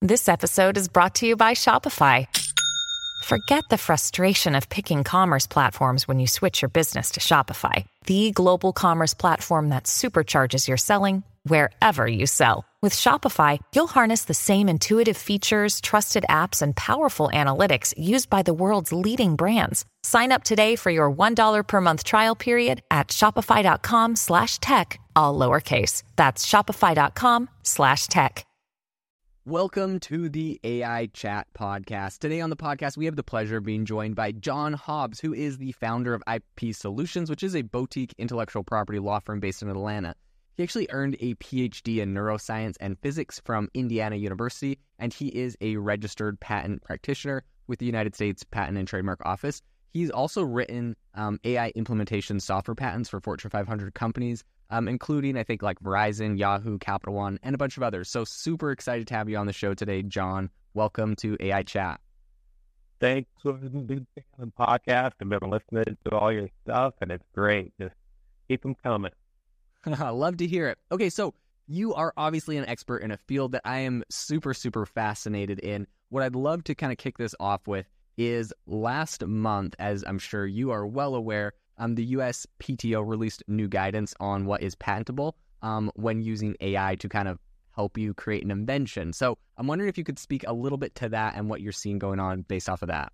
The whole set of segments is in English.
This episode is brought to you by Shopify. Forget the frustration of picking commerce platforms when you switch your business to Shopify, the global commerce platform that supercharges your selling wherever you sell. With Shopify, you'll harness the same intuitive features, trusted apps, and powerful analytics used by the world's leading brands. Sign up today for your $1 per month trial period at shopify.com/tech, all lowercase. That's shopify.com/tech. Welcome to the AI Chat Podcast. Today on the podcast, we have the pleasure of being joined by John Hobbs, who is the founder of IP Solutions, which is a boutique intellectual property law firm based in Atlanta. He actually earned a PhD in neuroscience and physics from Indiana University, and he is a registered patent practitioner with the United States Patent and Trademark Office. He's also written AI implementation software patents for Fortune 500 companies, including, I think, like Verizon, Yahoo, Capital One, and a bunch of others. So super excited to have you on the show today, John. Welcome to AI Chat. Thanks for being on the podcast. I've been listening to all your stuff, and it's great. Just keep them coming. Love to hear it. Okay, so you are obviously an expert in a field that I am super, super fascinated in. What I'd love to kind of kick this off with is last month, as I'm sure you are well aware, the USPTO released new guidance on what is patentable when using AI to kind of help you create an invention. So I'm wondering if you could speak a little bit to that and what you're seeing going on based off of that.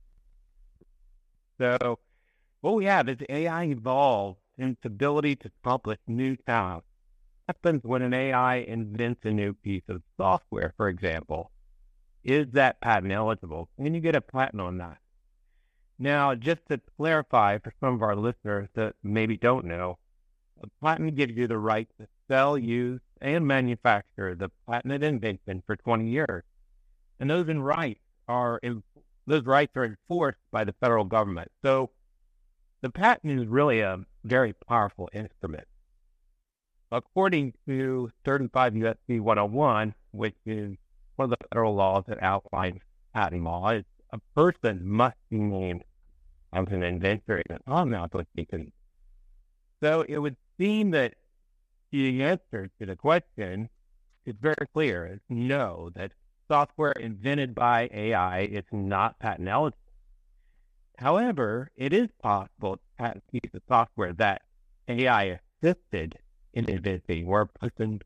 So what we have is AI evolves in its ability to publish new sounds. What happens when an AI invents a new piece of software, for example? Is that patent eligible? Can you get a patent on that? Now, just to clarify for some of our listeners that maybe don't know, a patent gives you the right to sell, use, and manufacture the patented invention for 20 years. And those rights are enforced by the federal government. So the patent is really a very powerful instrument. According to 35 U.S.C. 101, which is one of the federal laws that outlines patent law, a person must be named as an inventor in an on application. So it would seem that the answer to the question is very clear. It's no, that software invented by AI is not patent eligible. However, it is possible to patent a piece of software that AI assisted in inventing, where a person.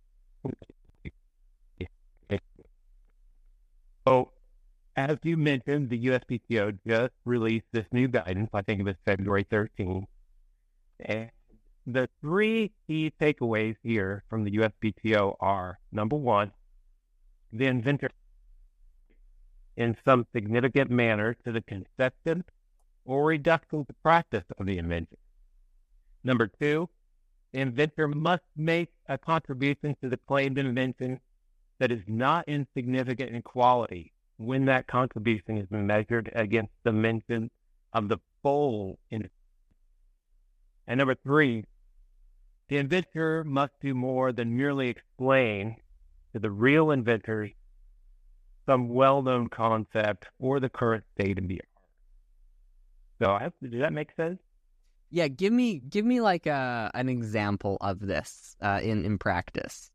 So, as you mentioned, the USPTO just released this new guidance. I think it was February 13th. And the three key takeaways here from the USPTO are, number one, the inventor in some significant manner to the conception or reduction to practice of the invention. Number two, the inventor must make a contribution to the claimed invention that is not insignificant in quality when that contribution is measured against the dimension of the full invention. And number three, the inventor must do more than merely explain to the real inventors some well-known concept or the current state of the art. So, does that make sense? Yeah, give me like an example of this in practice.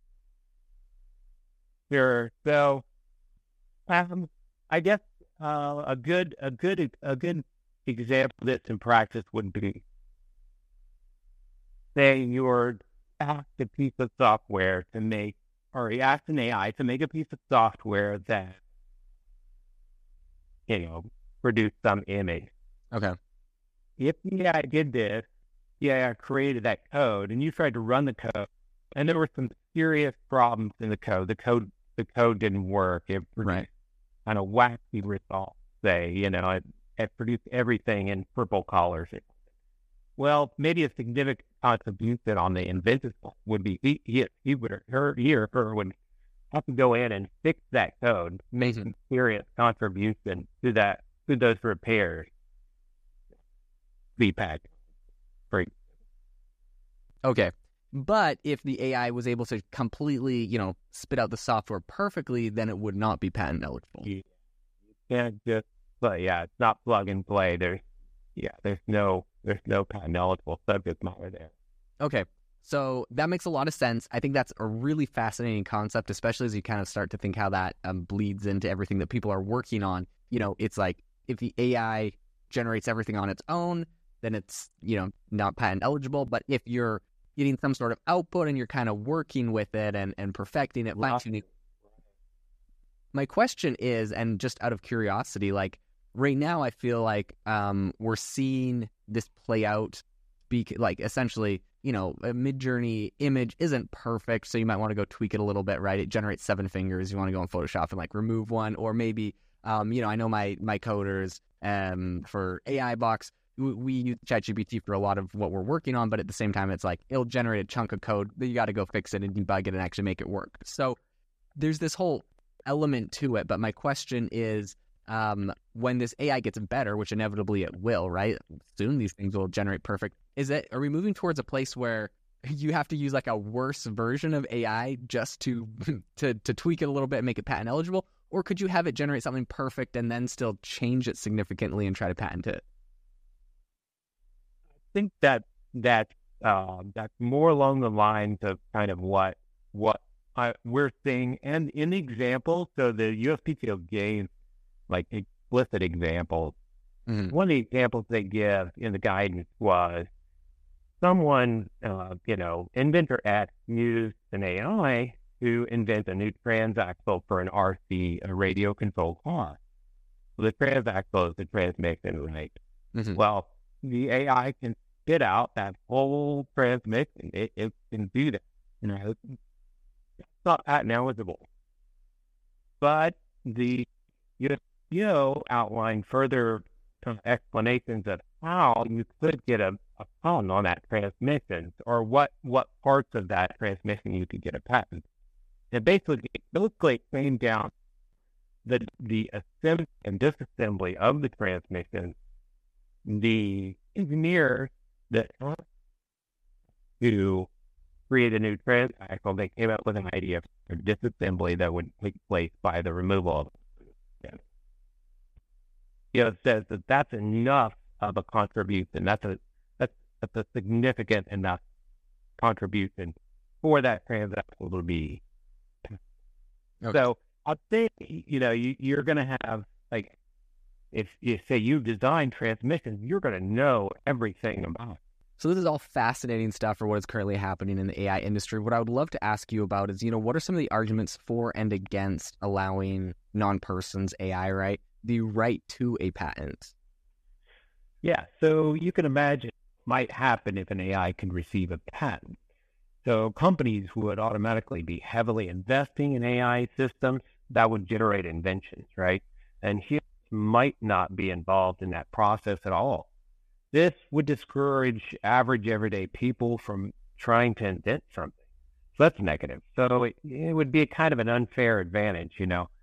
Sure. So, I guess a good example of this in practice would be, say you're asked a piece of software to make, or you asked an AI to make a piece of software that, produced some image. Okay. If the AI did this, the AI created that code, and you tried to run the code, and there were some serious problems in the code. The code didn't work. It produced kind of wacky results. It produced everything in purple colors. Well, maybe a significant contribution on the inventor would be he or her would have to go in and fix that code, make a serious contribution to those repairs. VPAC. Great. Okay. But if the AI was able to completely, spit out the software perfectly, then it would not be patent eligible. Yeah. You can't just play. Yeah, it's not plug and play. There's no patent eligible subject matter there. Okay. So that makes a lot of sense. I think that's a really fascinating concept, especially as you kind of start to think how that bleeds into everything that people are working on. It's like if the AI generates everything on its own, then it's, not patent eligible. But if you're getting some sort of output and you're kind of working with it and perfecting it, fine-tuning. My question is, and just out of curiosity, like right now, I feel like we're seeing this play out. Like essentially, a Midjourney image isn't perfect, so you might want to go tweak it a little bit, right? It generates 7 fingers. You want to go in Photoshop and like remove one, or maybe, I know my coders for AI Box, we use ChatGPT for a lot of what we're working on, but at the same time, it's like it'll generate a chunk of code, but you got to go fix it and debug it and actually make it work. So there's this whole element to it. But my question is, when this AI gets better, which inevitably it will, right? Soon these things will generate perfect. Are we moving towards a place where you have to use like a worse version of AI just to tweak it a little bit and make it patent eligible? Or could you have it generate something perfect and then still change it significantly and try to patent it? I think that's more along the lines of kind of what we're seeing. And in the example, so the USPTO gave like explicit examples. Mm-hmm. One of the examples they give in the guidance was someone, inventor X used an AI to invent a new transaxle for an RC, a radio controlled car. Well, the transaxle is the transmission, right? Mm-hmm. Well, the AI can spit out that whole transmission. It can do that. It's not patent eligible. But the USPTO outlined further explanations of how you could get a patent on that transmission, or what parts of that transmission you could get a patent. And basically came down the assembly and disassembly of the transmission. The engineer that to create a new transaxle, they came up with an idea for disassembly that would take place by the removal of it. It says that that's enough of a contribution. That's a significant enough contribution for that transaxle to be. Okay. So I'd say, you're going to have, like, if you say you design transmissions, you're going to know everything about it. So this is all fascinating stuff for what is currently happening in the AI industry. What I would love to ask you about is, what are some of the arguments for and against allowing non-persons AI, right, the right to a patent? Yeah, so you can imagine what might happen if an AI can receive a patent. So companies would automatically be heavily investing in AI systems that would generate inventions, right? And humans might not be involved in that process at all. This would discourage average everyday people from trying to invent something. So that's negative. So it would be a kind of an unfair advantage,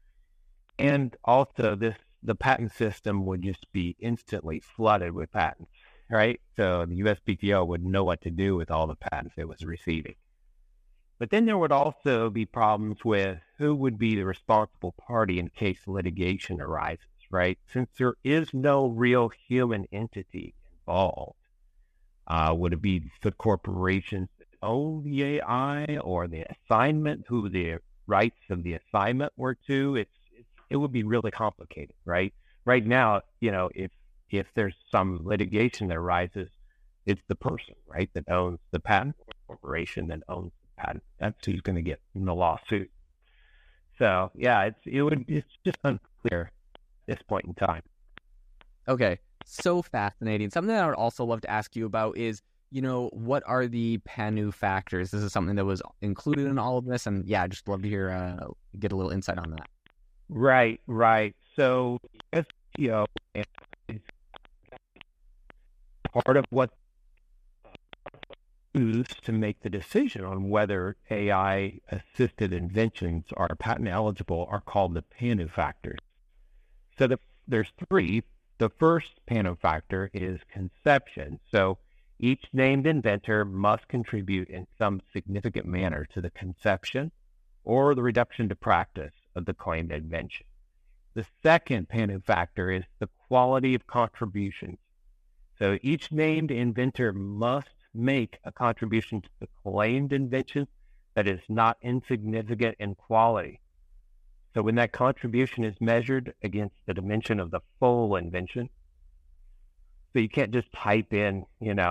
And also the patent system would just be instantly flooded with patents, right? So the USPTO would know what to do with all the patents it was receiving. But then there would also be problems with who would be the responsible party in case litigation arises, right? Since there is no real human entity involved, would it be the corporations that own the AI, or the assignment, who the rights of the assignment were to? It would be really complicated, right? Right now, if there's some litigation that arises, it's the person, right, that owns the patent, or the corporation that owns the patent. That's who's going to get in the lawsuit. So yeah, it's just unclear at this point in time. Okay, so fascinating. Something that I would also love to ask you about is, what are the PANU factors? This is something that was included in all of this, and yeah, I'd just love to hear, get a little insight on that. Right. So, SEO is part of what used to make the decision on whether AI-assisted inventions are patent eligible are called the PANU factors. So there's 3. The first PANU factor is conception. So each named inventor must contribute in some significant manner to the conception or the reduction to practice of the claimed invention. The second PANU factor is the quality of contributions. So each named inventor must make a contribution to the claimed invention that is not insignificant in quality. So when that contribution is measured against the dimension of the full invention, so you can't just type in,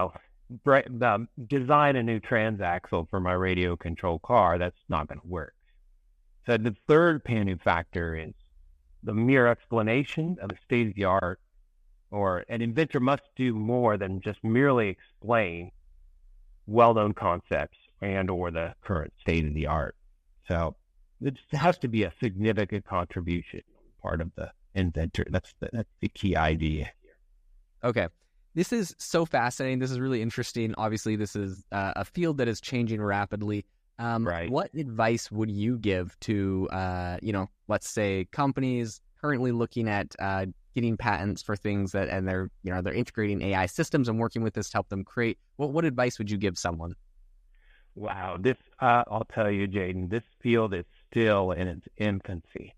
design a new transaxle for my radio controlled car. That's not going to work. So the third Panu factor is the mere explanation of the state of the art, or an inventor must do more than just merely explain well-known concepts and or the current state of the art. So it has to be a significant contribution on the part of the inventor. That's the key idea here. Okay. This is so fascinating. This is really interesting. Obviously, this is a field that is changing rapidly. Right. What advice would you give to, let's say companies currently looking at getting patents for things and they're integrating AI systems and working with this to help them create? What advice would you give someone? Wow. This, I'll tell you, Jaden, this field is still in its infancy.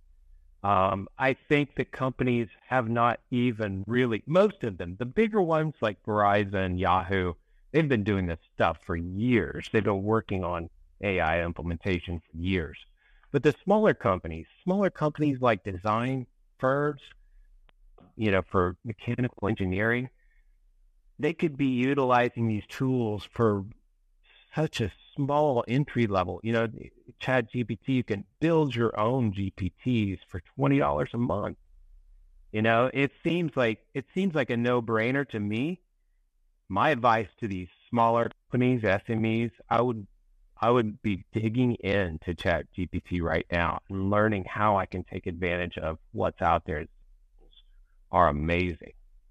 I think that companies have not even really, most of them, the bigger ones like Verizon, Yahoo, they've been doing this stuff for years. They've been working on AI implementation for years. But the smaller companies like design firms, for mechanical engineering, they could be utilizing these tools for such a small entry level. ChatGPT, you can build your own GPTs for $20 a month. It seems like a no-brainer to me. My advice to these smaller companies, SMEs, I would be digging into ChatGPT right now and learning how I can take advantage of what's out there. Are amazing.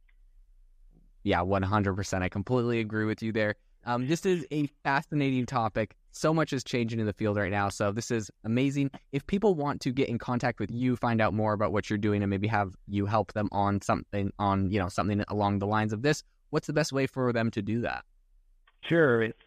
Yeah, 100%. I completely agree with you there. This is a fascinating topic. So much is changing in the field right now. So this is amazing. If people want to get in contact with you, find out more about what you're doing, and maybe have you help them on something along the lines of this, what's the best way for them to do that? Sure. It's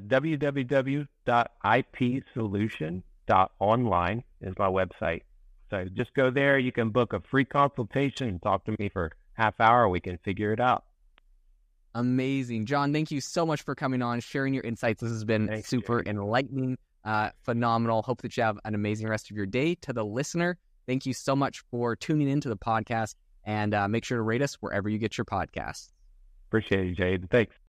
www.ipsolution.online is my website. So just go there. You can book a free consultation and talk to me for half hour. We can figure it out. Amazing. John, thank you so much for coming on, sharing your insights. This has been super enlightening, phenomenal. Hope that you have an amazing rest of your day. To the listener, thank you so much for tuning into the podcast, and make sure to rate us wherever you get your podcasts. Appreciate it, Jade. Thanks.